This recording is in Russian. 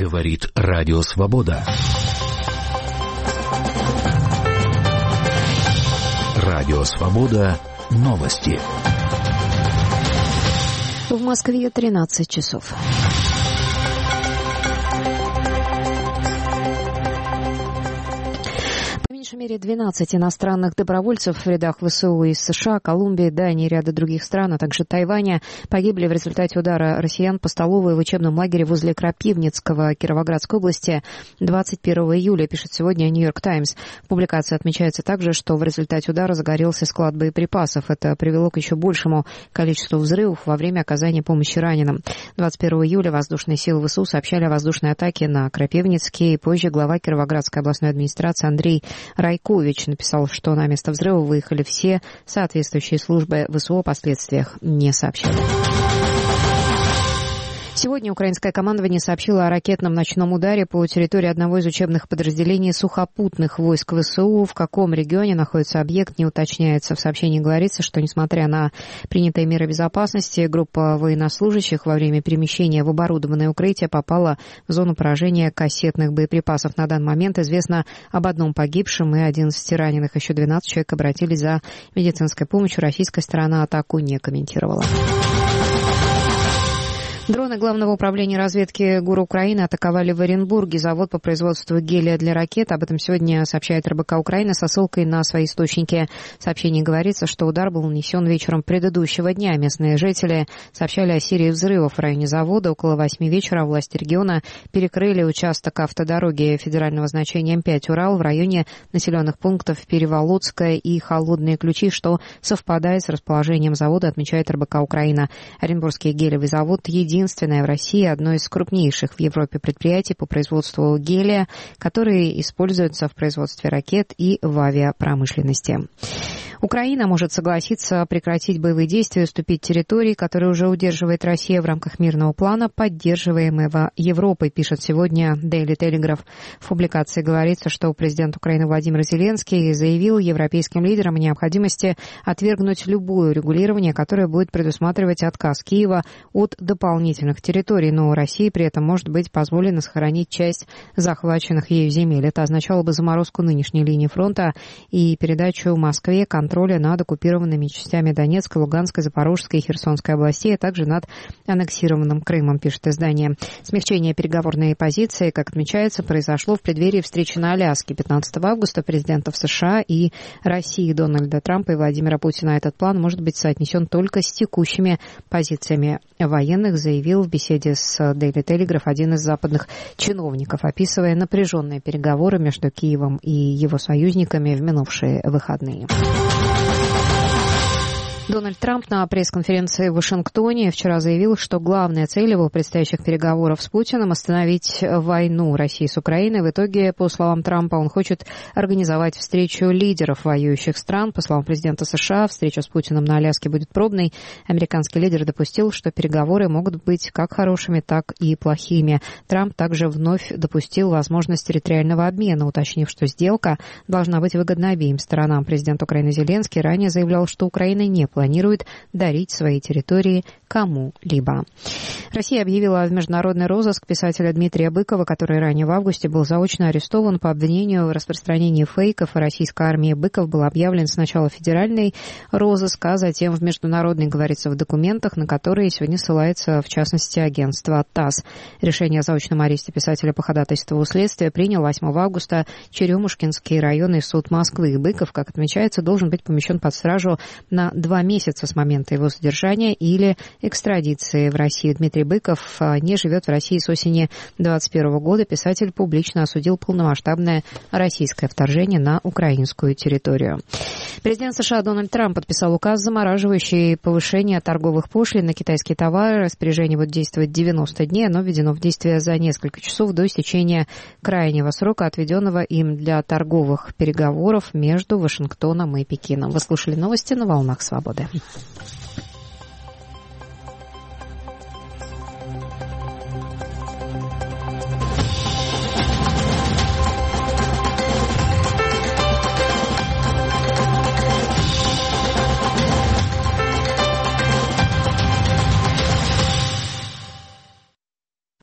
Говорит Радио Свобода. Радио Свобода. Новости. В Москве 13 часов. По меньшей мере 12 иностранных добровольцев в рядах ВСУ из США, Колумбии, Дании и ряда других стран, а также Тайваня погибли в результате удара россиян по столовой в учебном лагере возле Крапивницкого Кировоградской области 21 июля, пишет сегодня «Нью-Йорк Таймс». В публикации отмечается также, что в результате удара загорелся склад боеприпасов. Это привело к еще большему количеству взрывов во время оказания помощи раненым. 21 июля воздушные силы ВСУ сообщали о воздушной атаке на Крапивницкий. Позже глава Кировоградской областной администрации Андрей Райкович написал, что на место взрыва выехали все соответствующие службы ВСУ, о последствиях не сообщали. Сегодня украинское командование сообщило о ракетном ночном ударе по территории одного из учебных подразделений сухопутных войск ВСУ. В каком регионе находится объект, не уточняется. В сообщении говорится, что, несмотря на принятые меры безопасности, группа военнослужащих во время перемещения в оборудованное укрытие попала в зону поражения кассетных боеприпасов. На данный момент известно об одном погибшем и 11 раненых. Еще 12 человек обратились за медицинской помощью. Российская сторона атаку не комментировала. Дроны Главного управления разведки ГУР Украины атаковали в Оренбурге завод по производству гелия для ракет. Об этом сегодня сообщает РБК Украины со ссылкой на свои источники. В сообщении говорится, что удар был нанесен вечером предыдущего дня. Местные жители сообщали о серии взрывов в районе завода. Около 8 вечера власти региона перекрыли участок автодороги федерального значения М5 «Урал» в районе населенных пунктов Переволодская и Холодные Ключи, что совпадает с расположением завода, отмечает РБК Украина. Оренбургский гелиевый завод – единственное в России, одно из крупнейших в Европе предприятий по производству гелия, которые используются в производстве ракет и в авиапромышленности. Украина может согласиться прекратить боевые действия и уступить территории, которые уже удерживает Россия в рамках мирного плана, поддерживаемого Европой, пишет сегодня Daily Telegraph. В публикации говорится, что президент Украины Владимир Зеленский заявил европейским лидерам о необходимости отвергнуть любое регулирование, которое будет предусматривать отказ Киева от дополнительных территорий, но России при этом может быть позволено сохранить часть захваченных ею земель. Это означало бы заморозку нынешней линии фронта и передачу Москве контроля над оккупированными частями Донецкой, Луганской, Запорожской и Херсонской областей, а также над аннексированным Крымом, пишет издание. Смягчение переговорной позиции, как отмечается, произошло в преддверии встречи на Аляске 15 августа президентов США и России Дональда Трампа и Владимира Путина. Этот план может быть соотнесен только с текущими позициями военных, заявил в беседе с Daily Telegraph один из западных чиновников, описывая напряженные переговоры между Киевом и его союзниками в минувшие выходные. Дональд Трамп на пресс-конференции в Вашингтоне вчера заявил, что главная цель его предстоящих переговоров с Путиным – остановить войну России с Украиной. В итоге, по словам Трампа, он хочет организовать встречу лидеров воюющих стран. По словам президента США, встреча с Путиным на Аляске будет пробной. Американский лидер допустил, что переговоры могут быть как хорошими, так и плохими. Трамп также вновь допустил возможность территориального обмена, уточнив, что сделка должна быть выгодна обеим сторонам. Президент Украины Зеленский ранее заявлял, что Украина не планирует дарить свои территории кому-либо. Россия объявила в международный розыск писателя Дмитрия Быкова, который ранее в августе был заочно арестован по обвинению в распространении фейков о российской армии. Быков был объявлен сначала в федеральный розыск, а затем в международный, говорится в документах, на которые сегодня ссылается, в частности, агентство ТАСС. Решение о заочном аресте писателя по ходатайству следствия принял 8 августа Черемушкинский районный суд Москвы. Быков, как отмечается, должен быть помещен под стражу на 2 месяца с момента его задержания или экстрадиции в Россию. Дмитрий Быков не живет в России с осени 2021 года. Писатель публично осудил полномасштабное российское вторжение на украинскую территорию. Президент США Дональд Трамп подписал указ, замораживающий повышение торговых пошлин на китайские товары. Распоряжение будет действовать 90 дней. Оно введено в действие за несколько часов до истечения крайнего срока, отведенного им для торговых переговоров между Вашингтоном и Пекином. Вы слушали новости на «Волнах Свободы».